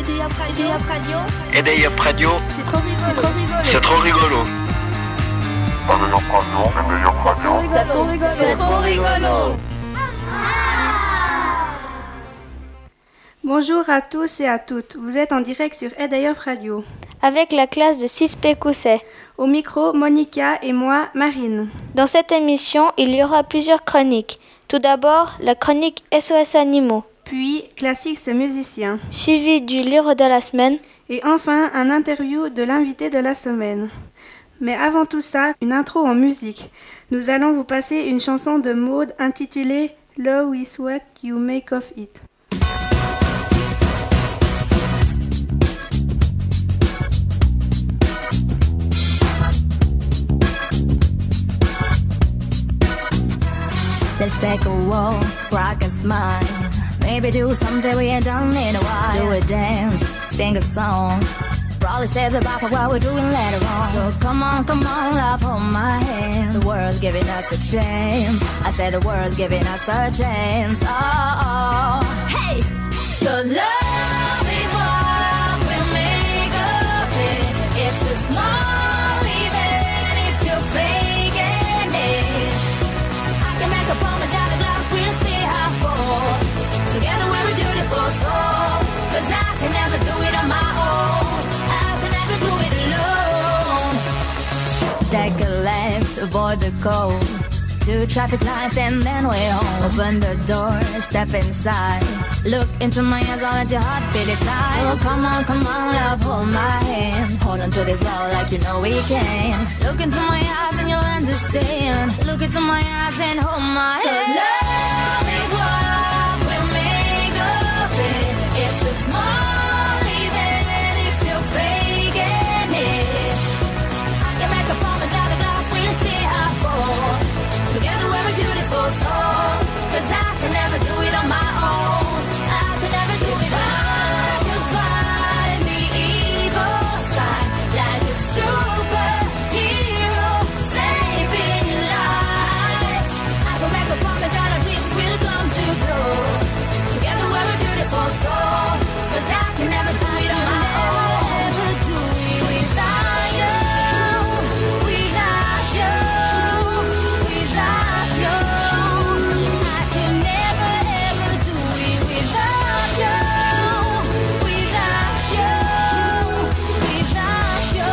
EDIOP Radio, c'est trop rigolo. c'est trop rigolo. C'est trop rigolo. Bonjour à tous et à toutes, vous êtes en direct sur EDIOP Radio. Avec la classe de 6P Cousset. Au micro, Monica et moi, Marine. Dans cette émission, il y aura plusieurs chroniques. Tout d'abord, la chronique SOS Animaux. Puis, classique ce musicien. Suivi du livre de la semaine. Et enfin, un interview de l'invité de la semaine. Mais avant tout ça, une intro en musique. Nous allons vous passer une chanson de Maud intitulée Love is what you make of it. Let's take a walk, rock and smile. Maybe do something we ain't done in a while. Do a dance, sing a song. Probably say the bar for what we're doing later on. So come on, love, hold my hand. The world's giving us a chance. I said the world's giving us a chance. Oh, hey! 'Cause love is what we make of it. It's a small even if you're faking it. I can make a promise out of glass, we'll stay half full. Together we're a beautiful soul. 'Cause I can never do it on my own. I can never do it alone. Take a left, avoid the cold. 2 traffic lights and then we're home. Open the door, step inside. Look into my eyes, I'll let your heart beat it tight. So come on, love, hold my hand. Hold on to this love like you know we can. Look into my eyes and you'll understand. Look into my eyes and hold my hand. 'Cause love is what we make of it. It's a small even if you're faking it. I can make a promise out of glass, we'll stay half full. Together we're a beautiful soul. 'Cause I can never do it on my own. I can never do it alone. You find the evil side like a superhero saving lives. I can make a promise that our dreams will come to grow. Together we're a beautiful soul. 'Cause I can never do it on my own. Never do it without you. Without you. Without you. I can never ever do it without you. Without you. Without you.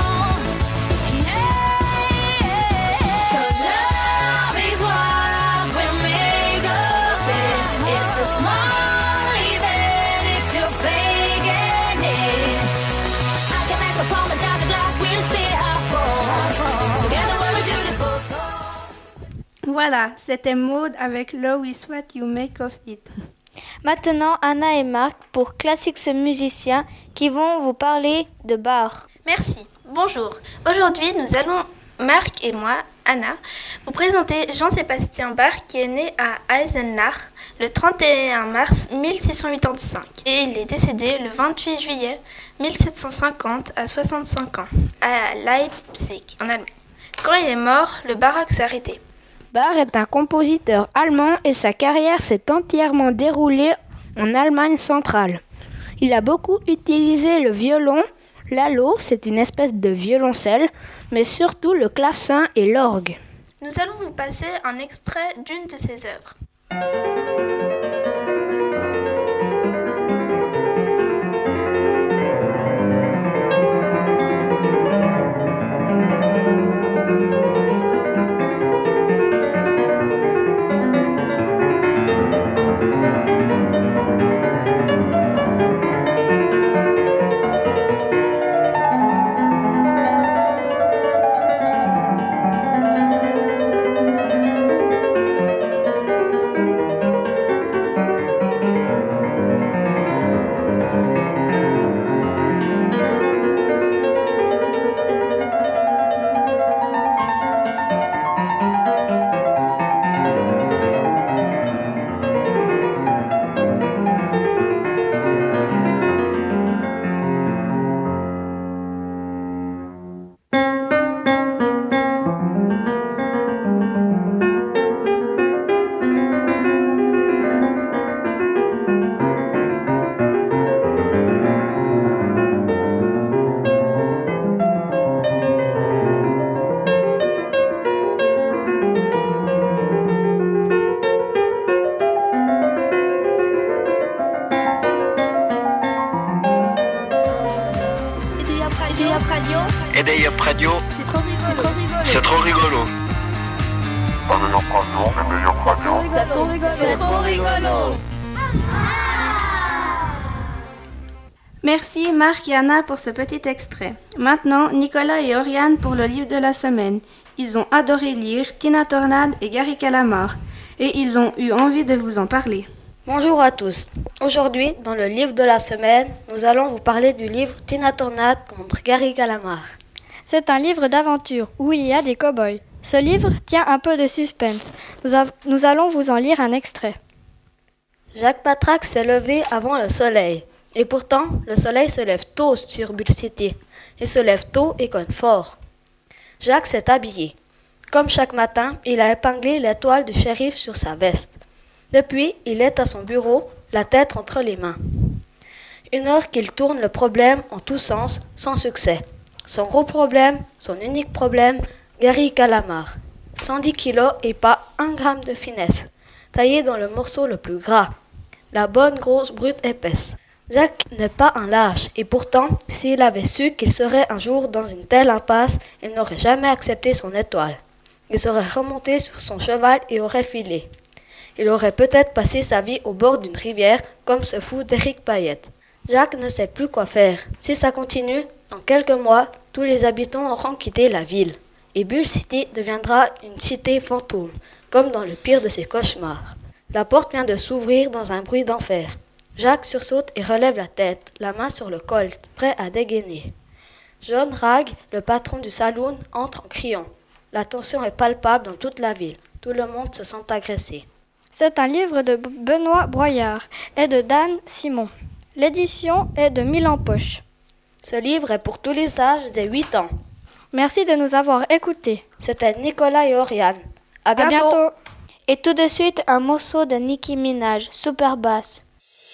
Yeah. 'Cause love is what we make of it. It's a small even if you're faking it. I can make a promise out the glass, we'll stay half full. Together we're a beautiful soul. Voilà, c'était Maud avec Love is what you make of it. Maintenant, Anna et Marc pour Classique ce musicien qui vont vous parler de Bach. Merci. Bonjour. Aujourd'hui, nous allons, Marc et moi, Anna, vous présenter Jean-Sébastien Bach qui est né à Eisenach le 31 mars 1685 et il est décédé le 28 juillet 1750 à 65 ans à Leipzig, en Allemagne. Quand il est mort, le baroque s'est arrêté. Bach est un compositeur allemand et sa carrière s'est entièrement déroulée en Allemagne centrale. Il a beaucoup utilisé le violon, l'alto, c'est une espèce de violoncelle, mais surtout le clavecin et l'orgue. Nous allons vous passer un extrait d'une de ses œuvres. Radio. Et d'ailleurs radio, C'est trop rigolo. c'est trop rigolo. C'est trop rigolo. Merci Marc et Anna pour ce petit extrait. Maintenant, Nicolas et Oriane pour le livre de la semaine. Ils ont adoré lire Tina Tornade et Gary Calamar et ils ont eu envie de vous en parler. Bonjour à tous. Aujourd'hui, dans le livre de la semaine, nous allons vous parler du livre Tina Tornade contre Gary Calamar. C'est un livre d'aventure où il y a des cow-boys. Ce livre tient un peu de suspense. Nous allons vous en lire un extrait. Jacques Patraque s'est levé avant le soleil. Et pourtant, le soleil se lève tôt sur Bull City. Il se lève tôt et cogne fort. Jacques s'est habillé. Comme chaque matin, il a épinglé l'étoile du shérif sur sa veste. Depuis, il est à son bureau, la tête entre les mains. 1 heure qu'il tourne le problème en tous sens, sans succès. Son gros problème, son unique problème, Gary Calamar. 110 kilos et pas 1 gramme de finesse. Taillé dans le morceau le plus gras. La bonne grosse brute épaisse. Jacques n'est pas un lâche, et pourtant, s'il avait su qu'il serait un jour dans une telle impasse, il n'aurait jamais accepté son étoile. Il serait remonté sur son cheval et aurait filé. Il aurait peut-être passé sa vie au bord d'une rivière, comme ce fou d'Éric Payette. Jacques ne sait plus quoi faire. Si ça continue, dans quelques mois, tous les habitants auront quitté la ville. Et Bull City deviendra une cité fantôme, comme dans le pire de ses cauchemars. La porte vient de s'ouvrir dans un bruit d'enfer. Jacques sursaute et relève la tête, la main sur le colt, prêt à dégainer. John Ragg, le patron du saloon, entre en criant. La tension est palpable dans toute la ville. Tout le monde se sent agressé. C'est un livre de Benoît Broyard et de Dan Simon. L'édition est de Milan Poche. Ce livre est pour tous les âges des 8 ans. Merci de nous avoir écoutés. C'était Nicolas et Oriane. À bientôt. Et tout de suite, un morceau de Nicki Minaj, Super Bass.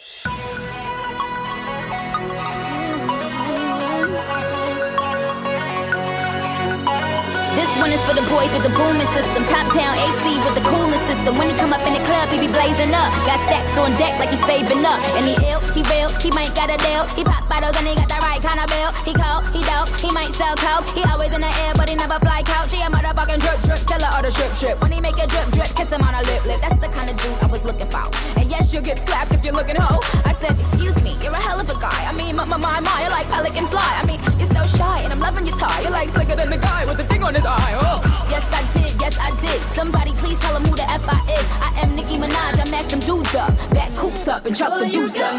This one is for the boys with the booming system. Top down AC with the coolest system. When he come up in the club, he be blazing up. Got stacks on deck like he's saving up. And he ill, he real, he might got a deal. He pop bottles and he got the right kind of bill. He cold, he dope, he might sell coke. He always in the air, but he never fly couch. He a motherfucking drip drip, seller of the ship. When he make a drip drip, kiss him on a lip. That's the kind of dude I was looking for. And yes, you'll get slapped if you're looking hoe. I said, excuse me, you're a hell of a guy. I mean, my, you're like pelican fly. I mean, you're so shy and I'm loving your tie. You're like slicker than the guy with the thing on his eye. Oh. Yes, I did. Somebody please tell him who the F I is. I am Nicki Minaj, I mack them dudes up. Back coops up and chop the dudes up.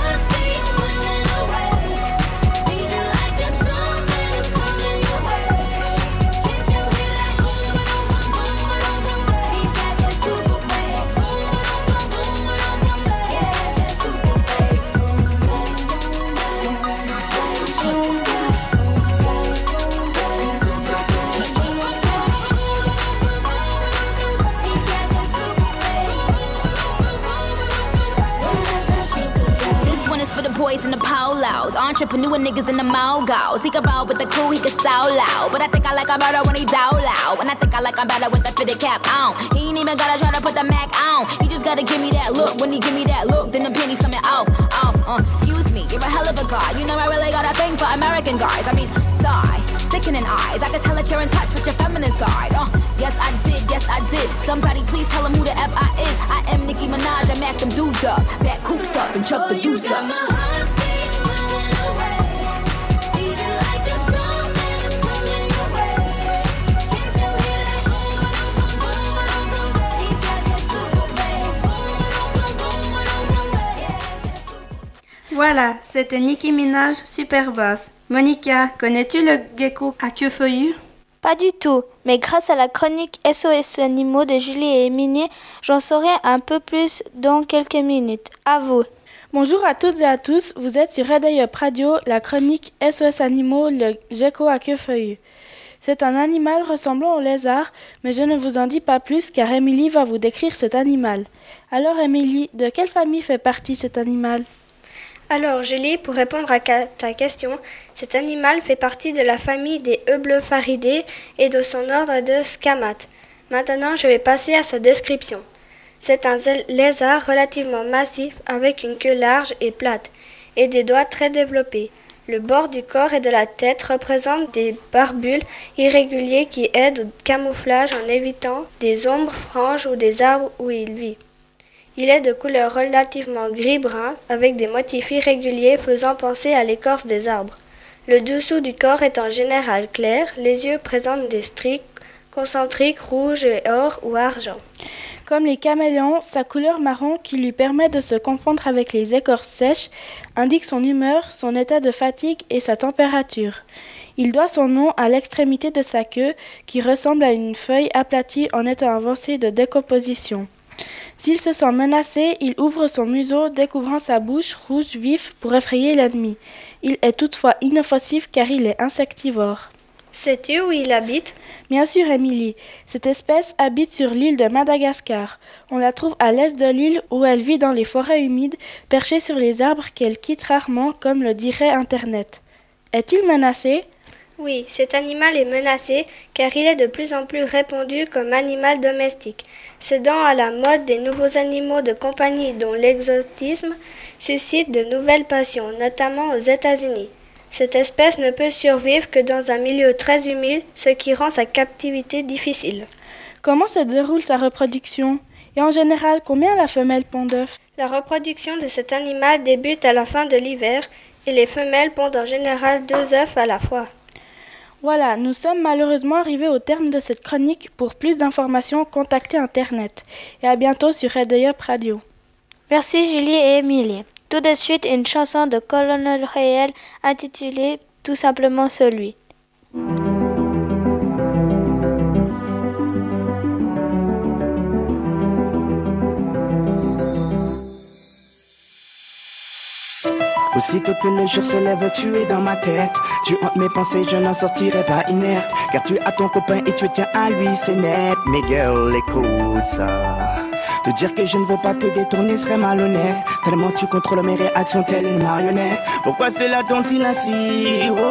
Boys in the polos, entrepreneur niggas in the mogos. He can roll with the crew, he can solo. But I think I like him better when he dolo. And I think I like him better with the fitted cap on. He ain't even gotta try to put the Mac on. He just gotta give me that look. When he give me that look, then the pennies coming off. Excuse me, you're a hell of a guy. You know I really got a thing for American guys. I mean, sigh, sickening eyes. I can tell that you're in touch with your feminine side. Yes I did. Somebody please tell him who the F I is. I am Nicki Minaj, I mack them dudes up. Back coops up and chuck the deuce up. Voilà, c'était Nicki Minaj, Super Bass. Monica, connais-tu le gecko à queue feuillue? Pas du tout, mais grâce à la chronique SOS Animaux de Julie et Émilie, j'en saurai un peu plus dans quelques minutes. À vous. Bonjour à toutes et à tous, vous êtes sur Red Up Radio, la chronique SOS Animaux, le gecko à queue feuillue. C'est un animal ressemblant au lézard, mais je ne vous en dis pas plus car Émilie va vous décrire cet animal. Alors Émilie, de quelle famille fait partie cet animal? Alors Julie, pour répondre à ta question, cet animal fait partie de la famille des Eublepharidés et de son ordre de Scamates. Maintenant, je vais passer à sa description. C'est un lézard relativement massif avec une queue large et plate et des doigts très développés. Le bord du corps et de la tête représentent des barbules irréguliers qui aident au camouflage en évitant des ombres franches ou des arbres où il vit. Il est de couleur relativement gris-brun avec des motifs irréguliers faisant penser à l'écorce des arbres. Le dessous du corps est en général clair, les yeux présentent des stries concentriques rouges et or ou argent. Comme les caméléons, sa couleur marron qui lui permet de se confondre avec les écorces sèches indique son humeur, son état de fatigue et sa température. Il doit son nom à l'extrémité de sa queue qui ressemble à une feuille aplatie en état avancé de décomposition. S'il se sent menacé, il ouvre son museau, découvrant sa bouche rouge vif pour effrayer l'ennemi. Il est toutefois inoffensif car il est insectivore. Sais-tu où il habite? Bien sûr, Émilie. Cette espèce habite sur l'île de Madagascar. On la trouve à l'est de l'île où elle vit dans les forêts humides, perchée sur les arbres qu'elle quitte rarement, comme le dirait Internet. Est-il menacé? Oui, cet animal est menacé car il est de plus en plus répandu comme animal domestique, cédant à la mode des nouveaux animaux de compagnie dont l'exotisme suscite de nouvelles passions, notamment aux États-Unis. Cette espèce ne peut survivre que dans un milieu très humide, ce qui rend sa captivité difficile. Comment se déroule sa reproduction? Et en général, combien la femelle pond d'œufs? La reproduction de cet animal débute à la fin de l'hiver et les femelles pondent en général 2 œufs à la fois. Voilà, nous sommes malheureusement arrivés au terme de cette chronique. Pour plus d'informations, contactez Internet. Et à bientôt sur Red Up Radio. Merci Julie et Émilie. Tout de suite, une chanson de Colonel Rayel intitulée tout simplement Celui. Aussitôt que le jour se lève, tu es dans ma tête. Tu hantes mes pensées, je n'en sortirai pas inerte. Car tu as ton copain et tu tiens à lui, c'est net. Mais girl, écoute ça. Te dire que je ne veux pas te détourner serait malhonnête. Tellement tu contrôles mes réactions telle une marionnette. Pourquoi cela dont-il ainsi? Oh,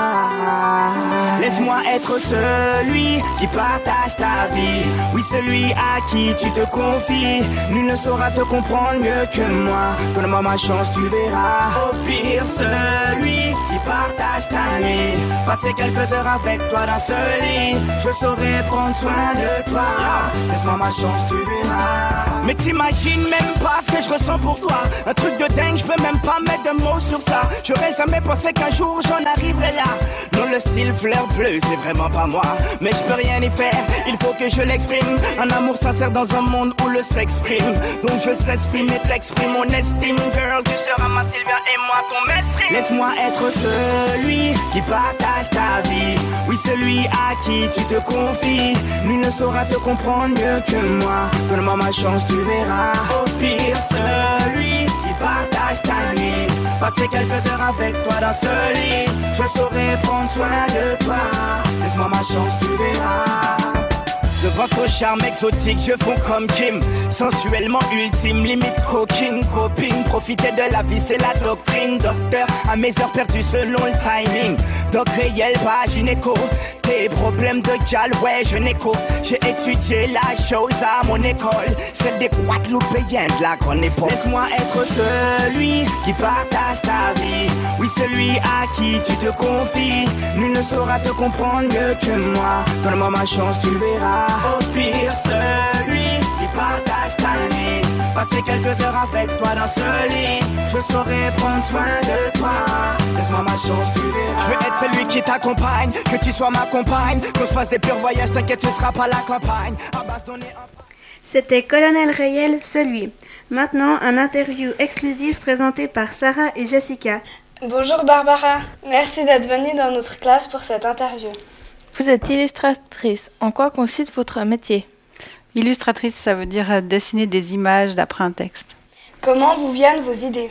laisse-moi être celui qui partage ta vie. Oui, celui à qui tu te confies. Nul ne saura te comprendre mieux que moi. Donne-moi ma chance, tu verras. Au pire, celui qui partage ta nuit. Passer quelques heures avec toi dans ce lit. Je saurai prendre soin de toi. Laisse-moi ma chance, tu verras. Mais t'imagines même pas ce que je ressens pour toi. Un truc de dingue, je peux même pas mettre de mots sur ça. J'aurais jamais pensé qu'un jour j'en arriverais là. Non, le style fleur bleue, c'est vraiment pas moi. Mais je peux rien y faire, il faut que je l'exprime. Un amour sincère dans un monde où le sexe prime. Donc je s'exprime et t'exprime mon estime. Girl, tu seras ma Sylvia et moi ton mestre. Laisse-moi être celui qui partage ta vie. Oui, celui à qui tu te confies. Nul ne saura te comprendre mieux que moi. Donne-moi ma chance, tu verras. Au pire, celui qui partage ta nuit. Passer quelques heures avec toi dans ce lit. Je saurai prendre soin de toi. Laisse-moi ma chance, tu verras. Devant ton charme exotique, je fonds comme Kim. Sensuellement ultime, limite coquine, copine. Profiter de la vie, c'est la doctrine. Docteur, à mes heures perdues selon le timing. Doc réel, pas gynéco. Tes problèmes de gal, ouais, je n'écho. J'ai étudié la chose à mon école. Celle des Guadeloupéens de la grande époque. Laisse-moi être celui qui partage ta vie. Oui, celui à qui tu te confies. Nul ne saura te comprendre mieux que moi. Donne-moi ma chance, tu verras. Au pire, celui qui partage ta nuit. Passer quelques heures avec toi dans ce lit. Je saurai prendre soin de toi. Laisse-moi ma chance, tu verras. Je veux être celui qui t'accompagne. Que tu sois ma compagne. Qu'on se fasse des purs voyages, t'inquiète, tu seras pas la campagne. C'était Colonel Rayel, celui. Maintenant, un interview exclusif présenté par Sarah et Jessica. Bonjour Barbara, merci d'être venue dans notre classe pour cette interview. Vous êtes illustratrice. En quoi consiste votre métier? Illustratrice, ça veut dire dessiner des images d'après un texte. Comment vous viennent vos idées?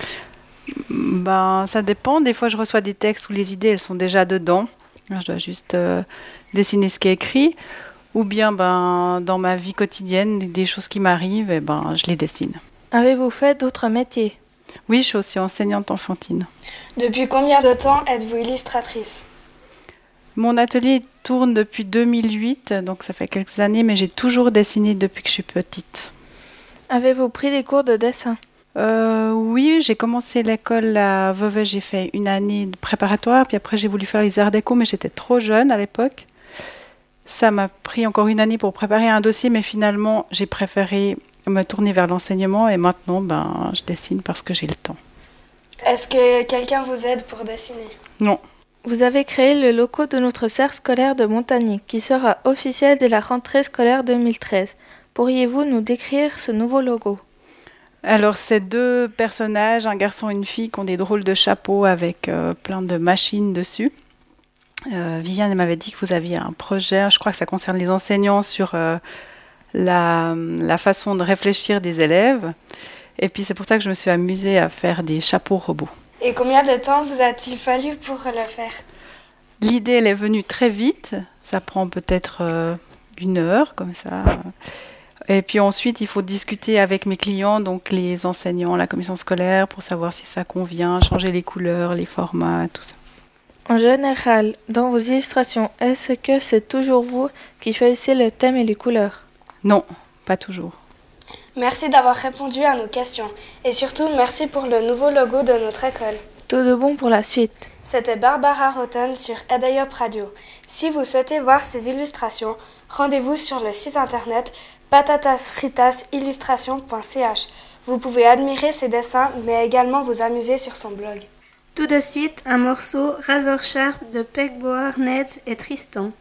Ça dépend. Des fois, je reçois des textes où les idées, elles sont déjà dedans. Je dois juste dessiner ce qui est écrit. Ou bien, dans ma vie quotidienne, des choses qui m'arrivent, et je les dessine. Avez-vous fait d'autres métiers? Oui, je suis aussi enseignante enfantine. Depuis combien de temps êtes-vous illustratrice? Mon atelier tourne depuis 2008, donc ça fait quelques années, mais j'ai toujours dessiné depuis que je suis petite. Avez-vous pris des cours de dessin? Oui, j'ai commencé l'école à Vevey, j'ai fait une année de préparatoire, puis après j'ai voulu faire les arts déco, mais j'étais trop jeune à l'époque. Ça m'a pris encore une année pour préparer un dossier, mais finalement j'ai préféré me tourner vers l'enseignement et maintenant je dessine parce que j'ai le temps. Est-ce que quelqu'un vous aide pour dessiner? Non. Vous avez créé le logo de notre cercle scolaire de Montagny, qui sera officiel dès la rentrée scolaire 2013. Pourriez-vous nous décrire ce nouveau logo? Alors, c'est 2 personnages, un garçon et une fille, qui ont des drôles de chapeaux avec plein de machines dessus. Viviane m'avait dit que vous aviez un projet, je crois que ça concerne les enseignants, sur la façon de réfléchir des élèves. Et puis, c'est pour ça que je me suis amusée à faire des chapeaux robots. Et combien de temps vous a-t-il fallu pour le faire? L'idée, elle est venue très vite. Ça prend peut-être 1 heure, comme ça. Et puis ensuite, il faut discuter avec mes clients, donc les enseignants, la commission scolaire, pour savoir si ça convient, changer les couleurs, les formats, tout ça. En général, dans vos illustrations, est-ce que c'est toujours vous qui choisissez le thème et les couleurs? Non, pas toujours. Merci d'avoir répondu à nos questions. Et surtout, merci pour le nouveau logo de notre école. Tout de bon pour la suite. C'était Barbara Rotten sur EDIOP Radio. Si vous souhaitez voir ces illustrations, rendez-vous sur le site internet patatasfritasillustration.ch. Vous pouvez admirer ses dessins, mais également vous amuser sur son blog. Tout de suite, un morceau Razor Sharp de Pegboard, Neds et Tristan.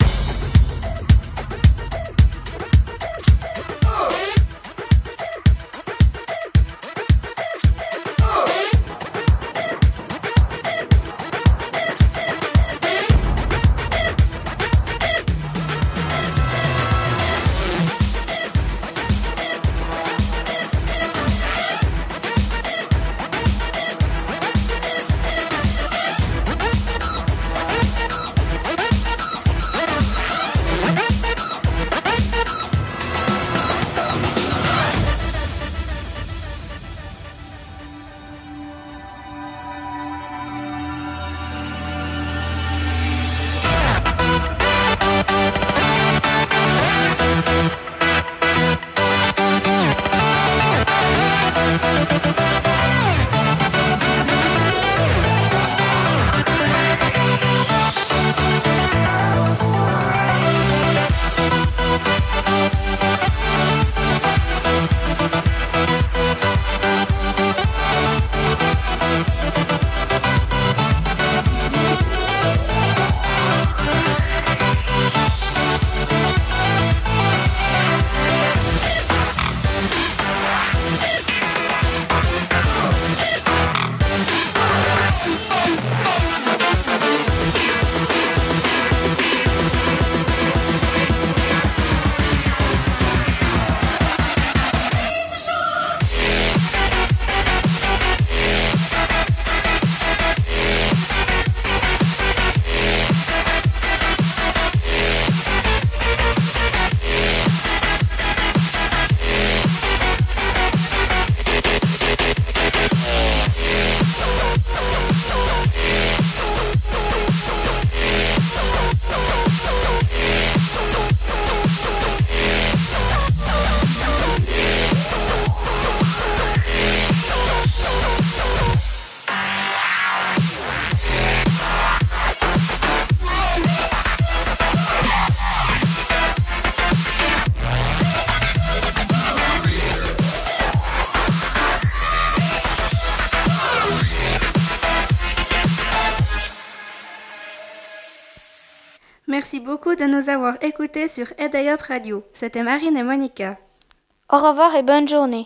Merci beaucoup de nous avoir écoutés sur EDIOP Radio. C'était Marine et Monica. Au revoir et bonne journée.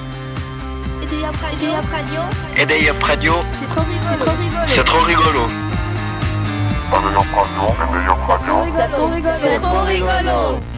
EDIOP Radio. EDIOP Radio. C'est trop rigolo. C'est trop rigolo. C'est trop rigolo.